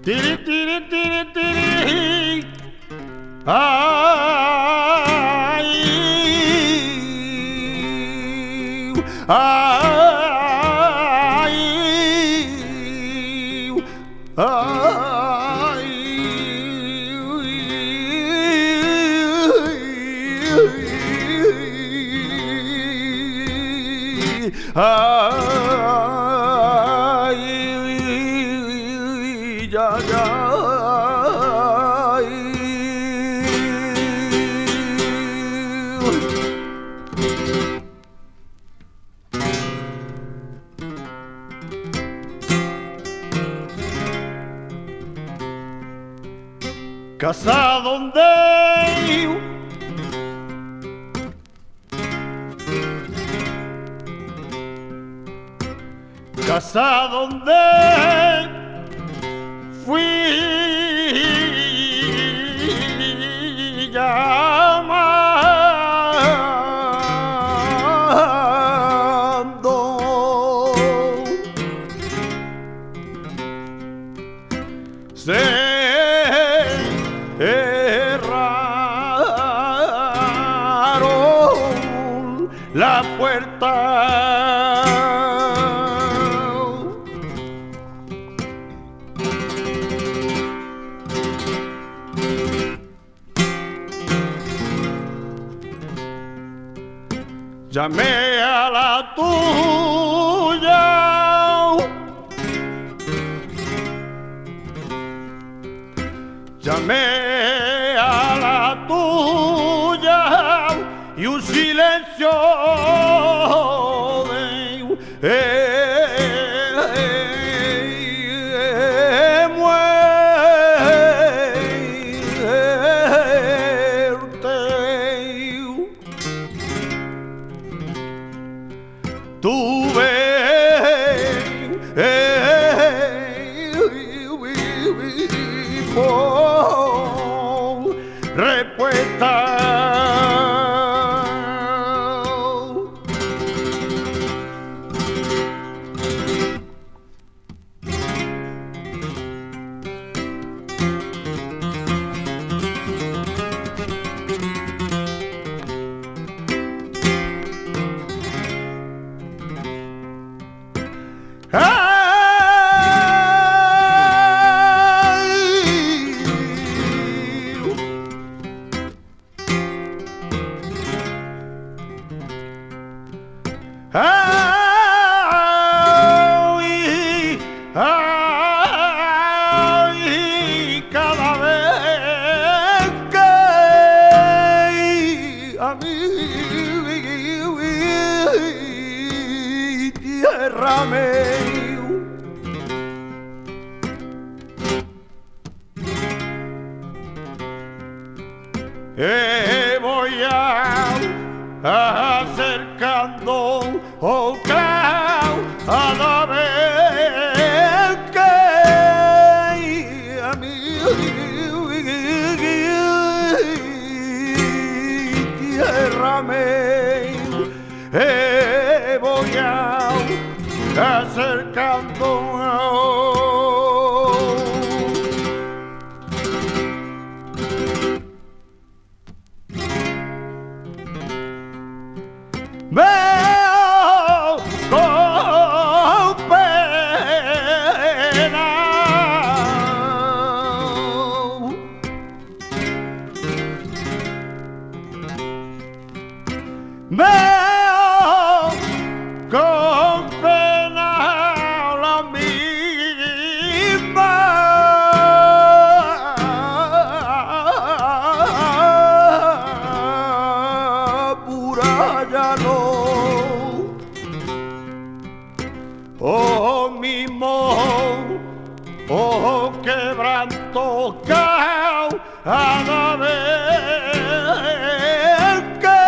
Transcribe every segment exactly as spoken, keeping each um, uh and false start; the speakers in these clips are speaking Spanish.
Tiri, tiri, tiri, tiri. Ay, ay, ay, ay, ya, ya. Casa donde casa donde fui llamando se cerraron la puerta. Llamé a la tuya, llamé a la tuya y un silencio de eh, eh, muerte. Tuve eh, por respuesta. Ay, ay, cada vez que a mi tierra me eh, voy a acercando oh clau a la vez que a mi tierra me eh, voy a acercando. Veo con pena veo con pena la misma muralla no. Oh, mismo, oh, quebranto cao a la vez que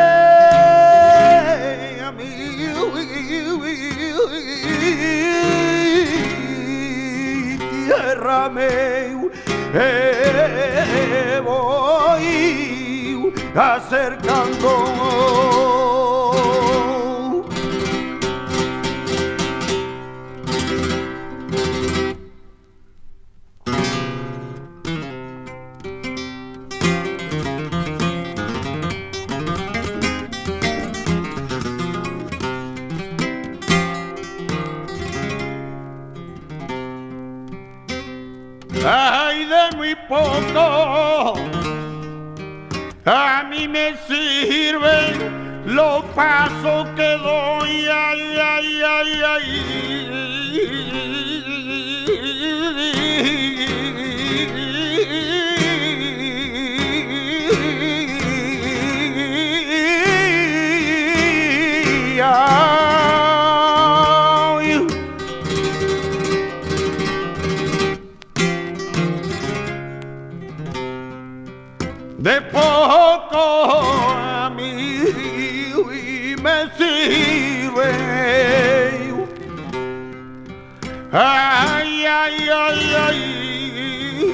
a mí tierra me eh, voy acercando. ay, de muy poco. A mí me sirven los pasos que doy, ay, ay, ay, ay. Ay. De poco a mí me sirve, ay, ay, ay, ay.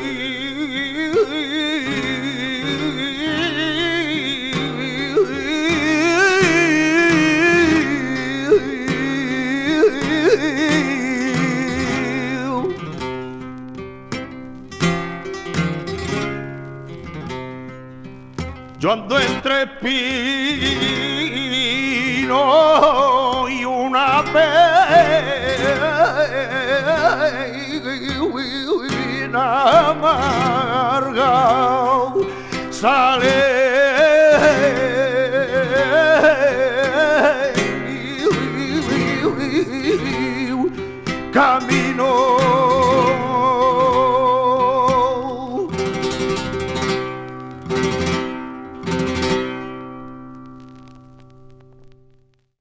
Yo ando entre pino y una pena amarga sale camino.